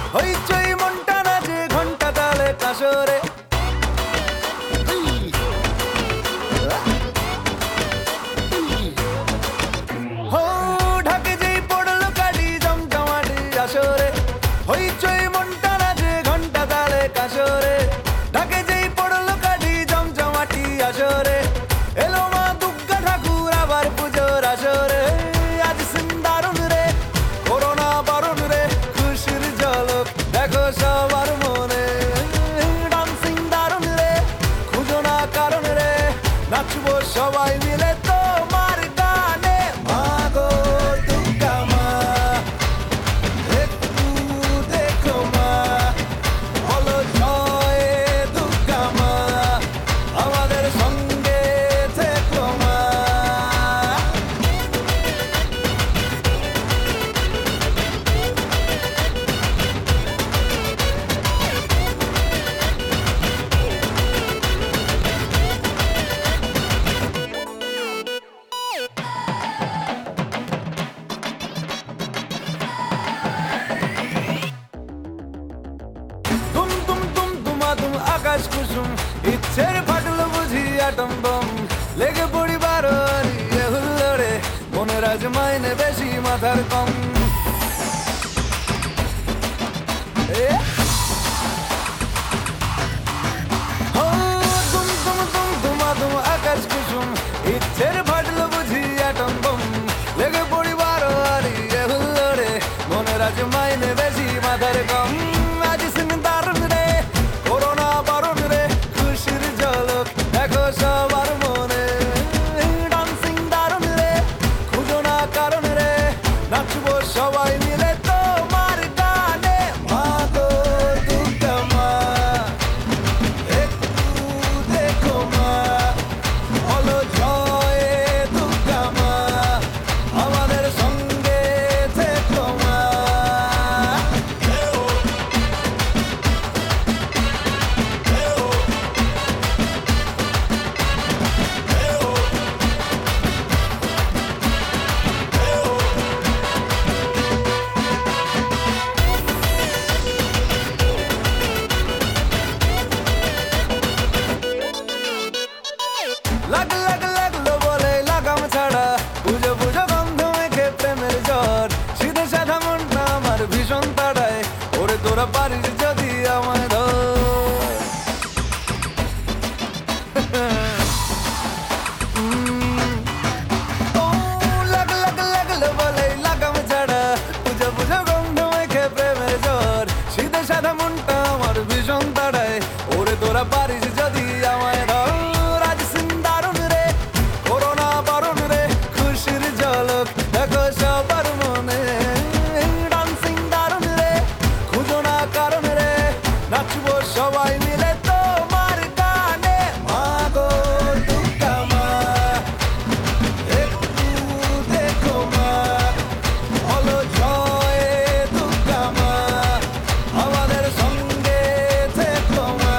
হইচই মনটা নাচে ঘন্টা তালে কাসরে হো ঢাকে যেই পড়লো কাটি জমজমাটি আসরে হইচই মনটা নাচে ঘন্টা তালে কাসরে ঢাকে যেই পড়লো কাটি জমজমাটি আসরে এলো মা দুর্গা ঠাকুর আবার পুজোর আসরে আজ সিন্দারুন রে করোনা বারণ রে খুশির ঝলক দেখো সবার মনে ডান্সিং দারুন রে খুঁজো না কারণ রে নাচবো সবাই মিলে তোমার গানে মা গো দুর্গা মা একটু দেখো মা বলো জয় দুর্গা মা আমাদের সঙ্গে থেকো মা তুম তুম তুম তুমা তুম আকাশ কুসুম ইচ্ছের ফাটলো বুঝি আটম বম লেগে পড়ি বারোর ইয়ে হুল্লোড়ে মনের আজ মাইনে বেশি মাথার কম এ হো তুম তুম তুম তুমা তুম আকাশ কুসুম ইচ্ছের ফাটলো বুঝি আটম বম লেগে পড়ি বারোর ইয়ে হুল্লোড়ে মনের আজ মাইনে বেশি মাথার কম আজ সিন্দারুন রে করোনা বারণ রে খুশির ঝলক দেখো সবার মনে ডান্সিং দারুন রে খুঁজো না কারণ রে নাচবো সবাই মিলে তোমার গানে মা গো দুর্গা মা একটু দেখো মা বলো জয় দুর্গা মা আমাদের সঙ্গে থেকো মা লাগ লাগ লাগলো বলে লাগাম ছাড়া পুজো পুজো গন্ধ মেখে প্রেমের জ্বর সিধে সাধা মনটা আমার ভীষণ তাড়ায় ওরে তোরা পারিস যদি আমায় ধর ও লাগ লাগ লাগলো বলে লাগাম ছাড়া পুজো পুজো গন্ধ মেখে প্রেমের জ্বর সিধে সাধা মনটা আমার ভীষণ তাড়ায় ওরে তোরা পারিস যদি আমায় ধর আজ সিন্দারুন রে করোনা বারণ রে খুশির ঝলক দেখো সবার মনে ডান্সিং দারুন রে খুঁজো না কারণ রে নাচবো সবাই মিলে তোমার গানে মা গো দুর্গা মা একটু দেখো মা বলো জয় দুর্গা মা আমাদের সঙ্গে থেকো মা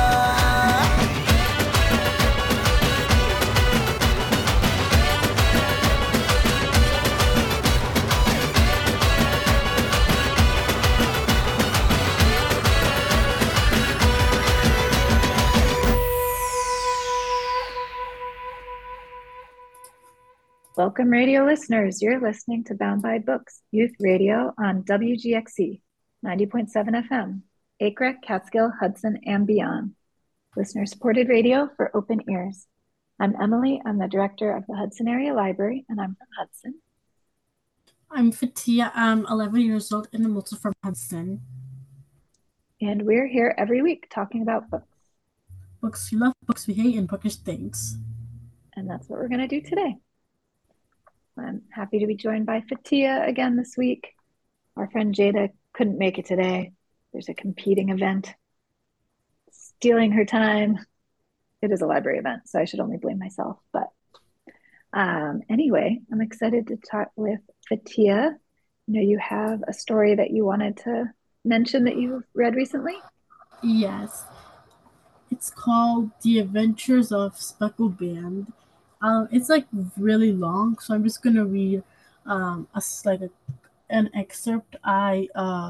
Welcome, radio listeners. You're listening to Bound by Books, youth radio on WGXC 90.7 FM, Acre, Catskill, Hudson, and beyond. Listener-supported radio for open ears. I'm Emily. I'm the director of the Hudson Area Library, and I'm from Hudson. I'm Fatia. I'm 11 years old and I'm also from Hudson. And we're here every week talking about books. Books we love, books we hate, and bookish things. And that's what we're going to do today. I'm happy to be joined by Fatia again this week. Our friend Jada couldn't make it today. There's a competing event stealing her time. It is a library event, so I should only blame myself. But anyway, I'm excited to talk with Fatia. You know, you have a story that you wanted to mention that you've read recently? Yes. It's called The Adventures of Speckled Band. It's like really long, so I'm just gonna read an excerpt I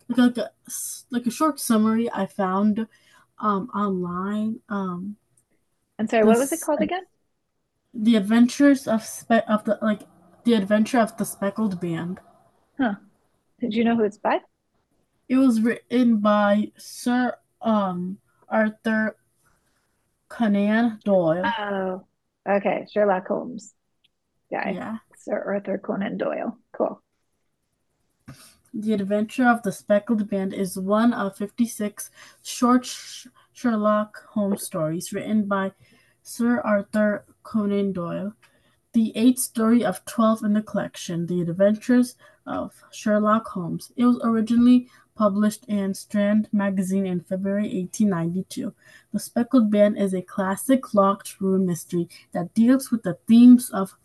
like a short summary I found online. I'm sorry, what was it This called again? the adventures of the adventure of the speckled band. Huh. Did you know who it's by? It was written by Sir Arthur Conan Doyle. Oh, okay. Sherlock Holmes guy. Yeah. Sir Arthur Conan Doyle. Cool. The Adventure of the Speckled Band is one of 56 short Sherlock Holmes stories written by Sir Arthur Conan Doyle. The eighth story of 12 in the collection, The Adventures of Sherlock Holmes. It was originally published in Strand Magazine in February 1892. The Speckled Band is a classic locked room mystery that deals with the themes of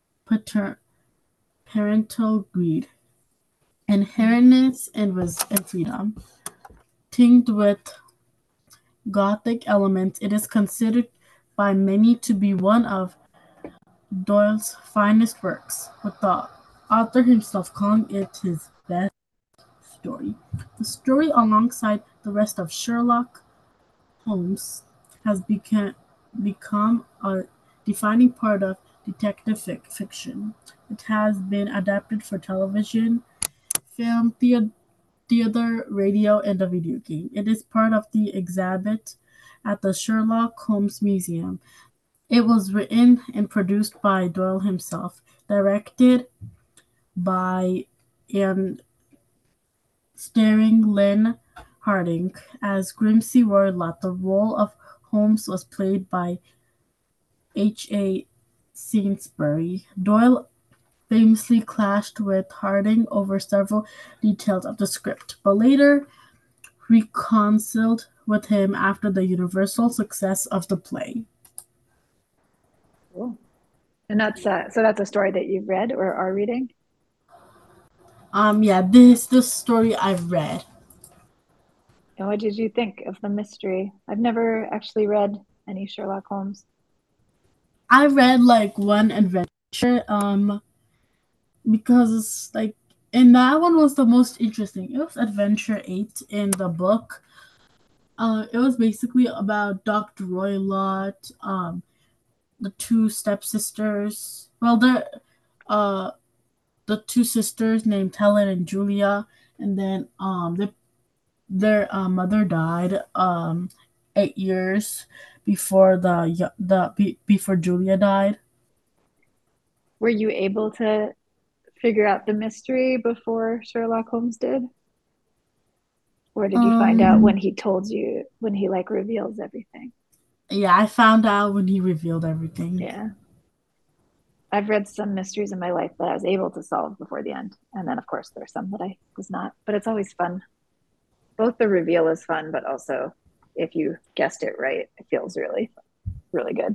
parental greed, inheritance, and freedom. Tinged with Gothic elements, it is considered by many to be one of Doyle's finest works, with the author himself calling it his best story. The story, alongside the rest of Sherlock Holmes, has become a defining part of detective fiction. It has been adapted for television, film, theater, radio, and a video game. It is part of the exhibit at the Sherlock Holmes Museum. It was written and produced by Doyle himself, directed by and starring Lynn Harding as Grimsby Roylott. The role of Holmes was played by H.A. Sainsbury. Doyle famously clashed with Harding over several details of the script, but later reconciled with him after the universal success of the play. Cool. And that's so that's a story that you've read or are reading? Yeah, this is the story I've read. And what did you think of the mystery? I've never actually read any Sherlock Holmes. I read like one adventure, because like, and that one was the most interesting. It was Adventure 8 in the book. It was basically about Dr. Roylott, the two stepsisters. Well, uh, the two sisters named Helen and Julia, and then their mother died 8 years before before Julia died. Were you able to figure out the mystery before Sherlock Holmes did? Or did you find out when Um, he told you, when he like reveals everything? yeah, I found out when he revealed everything. Yeah. I've read some mysteries in my life that I was able to solve before the end. And then, of course, there's some that I was not. But it's always fun. Both the reveal is fun, but also if you guessed it right, it feels really, really good.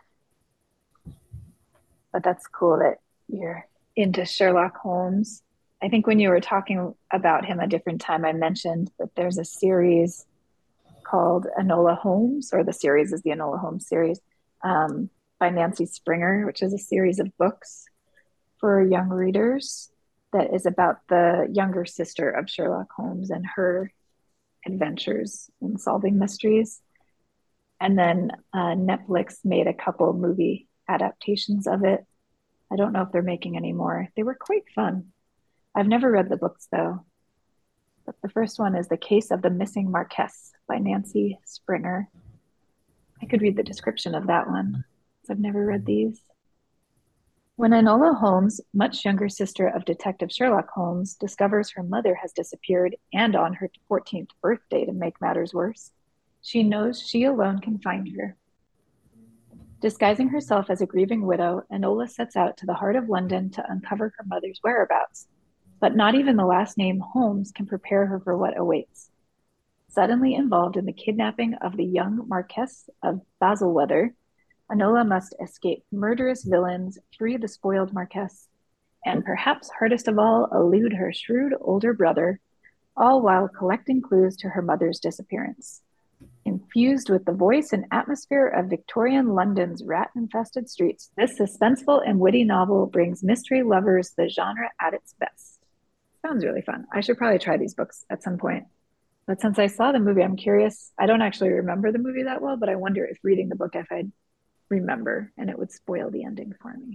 But that's cool that you're into Sherlock Holmes. I think when you were talking about him a different time, I mentioned that there's a series called Enola Holmes, or the series is the Enola Holmes series, by Nancy Springer, which is a series of books for young readers that is about the younger sister of Sherlock Holmes and her adventures in solving mysteries. And then Netflix made a couple movie adaptations of it. I don't know if they're making any more. They were quite fun. I've never read the books though. But the first one is The Case of the Missing Marquess by Nancy Springer. I could read the description of that one, because I've never read these. When Enola Holmes, much younger sister of Detective Sherlock Holmes, discovers her mother has disappeared and on her 14th birthday to make matters worse, she knows she alone can find her. Disguising herself as a grieving widow, Enola sets out to the heart of London to uncover her mother's whereabouts. But not even the last name Holmes can prepare her for what awaits. Suddenly involved in the kidnapping of the young Marquess of Basilweather, Enola must escape murderous villains, free the spoiled Marquess, and perhaps hardest of all, elude her shrewd older brother, all while collecting clues to her mother's disappearance. Infused with the voice and atmosphere of Victorian London's rat-infested streets, this suspenseful and witty novel brings mystery lovers the genre at its best. Sounds really fun. I should probably try these books at some point. But since I saw the movie, I'm curious. I don't actually remember the movie that well, but I wonder if reading the book, if I'd remember and it would spoil the ending for me.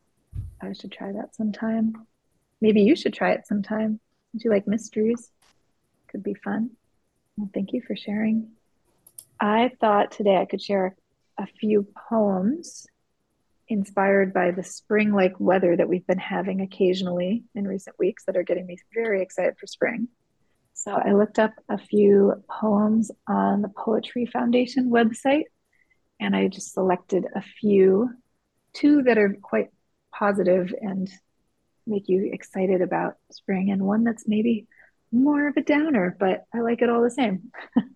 I should try that sometime. Maybe you should try it sometime. Since you like mysteries, could be fun. Well, thank you for sharing. I thought today I could share a few poems inspired by the spring-like weather that we've been having occasionally in recent weeks that are getting me very excited for spring. So I looked up a few poems on the Poetry Foundation website, and I just selected a few, two that are quite positive and make you excited about spring, and one that's maybe more of a downer, but I like it all the same.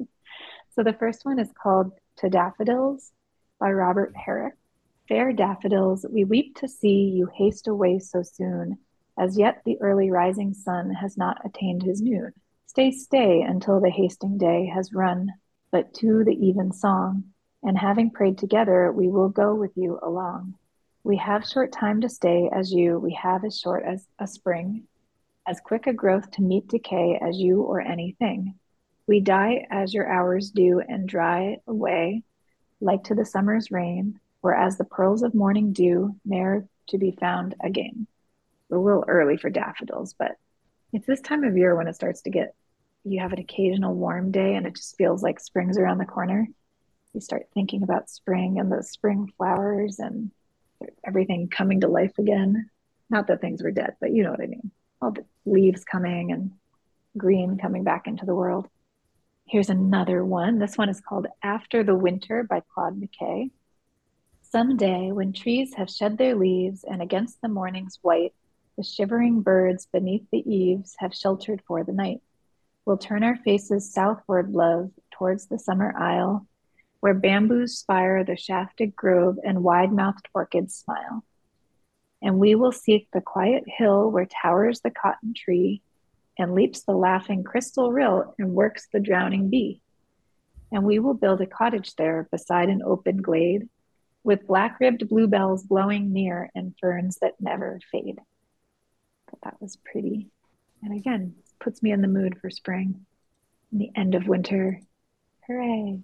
So the first one is called To Daffodils by Robert Herrick. Fair daffodils, we weep to see you haste away so soon. As yet the early rising sun has not attained his noon. Stay, stay until the hasting day has run, but to the even song, and having prayed together, we will go with you along. We have short time to stay as you, we have as short as a spring, as quick a growth to meet decay as you or anything. We die as your hours do and dry away, like to the summer's rain, or as the pearls of morning dew, ne'er to be found again. A little early for daffodils, but it's this time of year when it starts to get, you have an occasional warm day and it just feels like spring's around the corner. You start thinking about spring and the spring flowers and everything coming to life again. Not that things were dead, but you know what I mean. All the leaves coming and green coming back into the world. Here's another one. This one is called After the Winter by Claude McKay. Some day when trees have shed their leaves and against the morning's white, the shivering birds beneath the eaves have sheltered for the night. We'll turn our faces southward, love, towards the summer isle, where bamboos spire the shafted grove and wide-mouthed orchids smile. And we will seek the quiet hill where towers the cotton tree and leaps the laughing crystal rill and works the drowning bee. And we will build a cottage there beside an open glade with black-ribbed bluebells blowing near and ferns that never fade. But that was pretty. And again, puts me in the mood for spring and the end of winter. Hooray.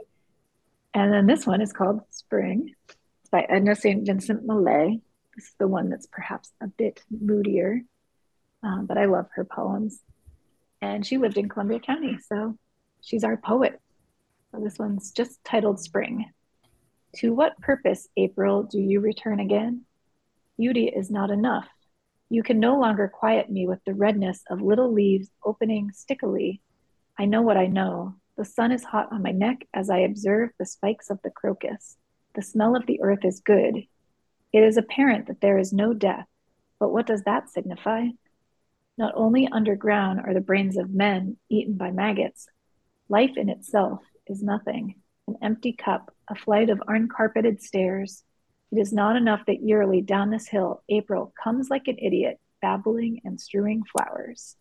And then this one is called Spring. It's by Edna St. Vincent Millay. This is the one that's perhaps a bit moodier, but I love her poems. And she lived in Columbia County, so she's our poet. So this one's just titled Spring. To what purpose, April, do you return again? Beauty is not enough. You can no longer quiet me with the redness of little leaves opening stickily. I know what I know. The sun is hot on my neck as I observe the spikes of the crocus. The smell of the earth is good. It is apparent that there is no death, but what does that signify? Not only underground are the brains of men eaten by maggots. Life in itself is nothing, an empty cup, a flight of uncarpeted stairs. It is not enough that yearly down this hill, April comes like an idiot, babbling and strewing flowers.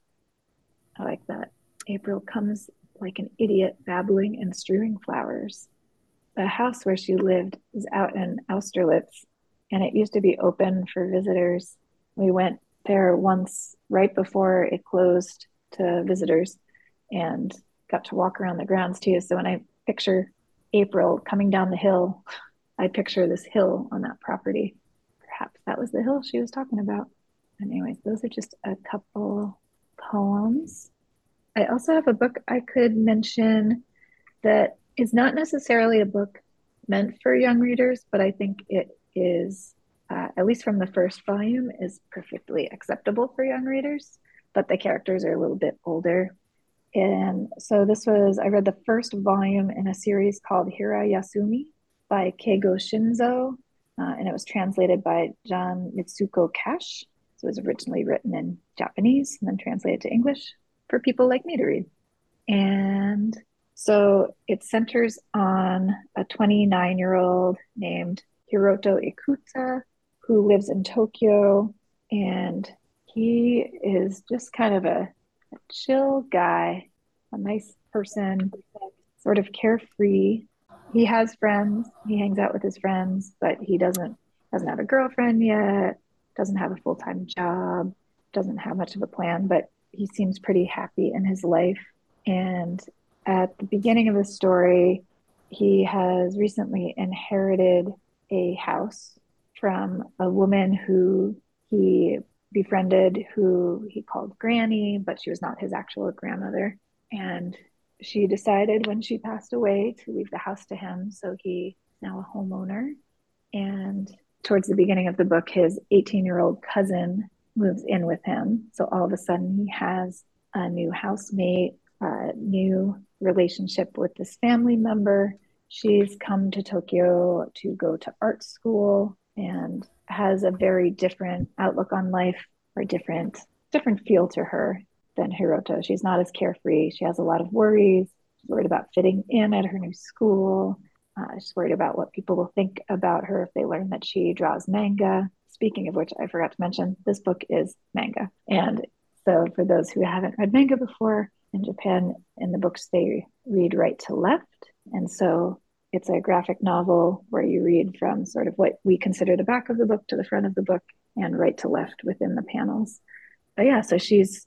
I like that. April comes like an idiot, babbling and strewing flowers. The house where she lived is out in Austerlitz, and it used to be open for visitors. We went there once right before it closed to visitors and got to walk around the grounds too. So when I picture April coming down the hill, I picture this hill on that property. Perhaps that was the hill she was talking about. Anyways, those are just a couple poems. I also have a book I could mention that is not necessarily a book meant for young readers, but I think it is, at least from the first volume, is perfectly acceptable for young readers, but the characters are a little bit older. And so I read the first volume in a series called Hira Yasumi by Keigo Shinzo, and it was translated by John Mitsuko Cash. So it was originally written in Japanese and then translated to English for people like me to read. And so it centers on a 29-year-old named Hiroto Ikuta who lives in Tokyo, and he is just kind of a chill guy, a nice person, sort of carefree. He has friends, he hangs out with his friends, but he doesn't have a girlfriend yet, doesn't have a full-time job, doesn't have much of a plan, but he seems pretty happy in his life. And at the beginning of the story, he has recently inherited a house from a woman who he befriended, who he called Granny, but she was not his actual grandmother. And she decided when she passed away to leave the house to him. So he's now a homeowner. And towards the beginning of the book, his 18-year-old cousin moves in with him. So all of a sudden he has a new housemate, a new relationship with this family member. She's come to Tokyo to go to art school and has a very different outlook on life, or different feel to her than Hiroto. She's not as carefree. She has a lot of worries. She's worried about fitting in at her new school. She's worried about what people will think about her if they learn that she draws manga. Speaking of which, I forgot to mention, this book is manga. And so for those who haven't read manga before, in Japan, in the books, they read right to left. And so it's a graphic novel where you read from sort of what we consider the back of the book to the front of the book, and right to left within the panels. But yeah, so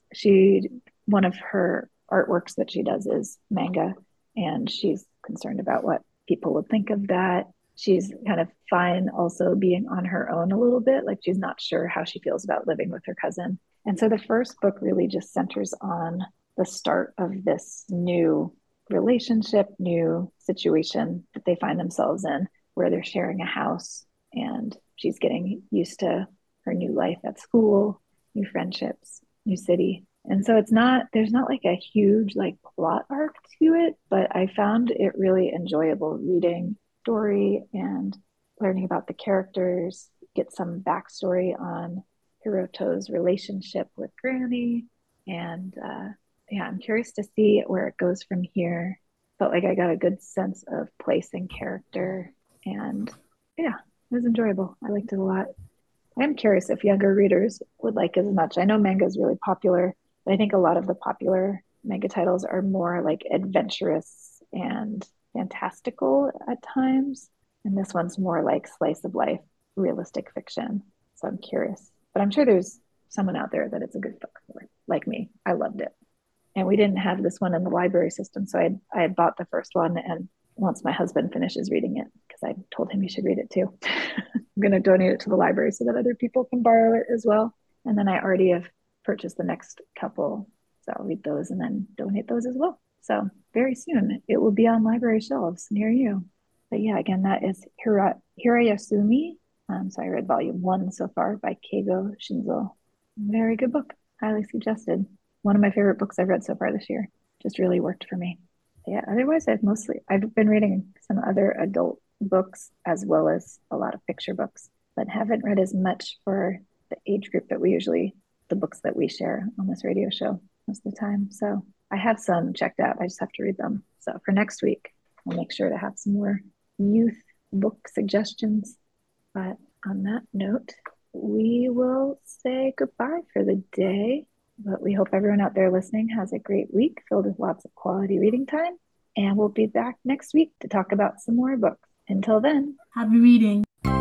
one of her artworks that she does is manga, and she's concerned about what people would think of that. She's kind of fine also being on her own a little bit. Like, she's not sure how she feels about living with her cousin. And so the first book really just centers on the start of this new relationship, new situation that they find themselves in, where they're sharing a house and she's getting used to her new life at school, new friendships, new city. And so there's not like a huge like plot arc to it, but I found it really enjoyable reading story and learning about the characters, get some backstory on Hiroto's relationship with Granny. And yeah, I'm curious to see where it goes from here. Felt like I got a good sense of place and character. And yeah, it was enjoyable. I liked it a lot. I'm curious if younger readers would like it as much. I know manga is really popular, but I think a lot of the popular manga titles are more like adventurous and fantastical at times. And this one's more like slice of life, realistic fiction. So I'm curious. But I'm sure there's someone out there that it's a good book for, like me. I loved it. And we didn't have this one in the library system. So I had bought the first one. And once my husband finishes reading it, because I told him he should read it too, I'm going to donate it to the library so that other people can borrow it as well. And then I already have purchased the next couple. So I'll read those and then donate those as well. So very soon it will be on library shelves near you. But yeah, again, that is Hirayasumi. So I read volume 1 so far by Keigo Shinzo. Very good book. Highly suggested. One of my favorite books I've read so far this year. Just really worked for me. Yeah, otherwise I've been reading some other adult books as well as a lot of picture books, but haven't read as much for the age group the books that we share on this radio show most of the time. So I have some checked out. I just have to read them. So for next week, I'll make sure to have some more youth book suggestions. But on that note, we will say goodbye for the day. But we hope everyone out there listening has a great week filled with lots of quality reading time. And we'll be back next week to talk about some more books. Until then, happy reading.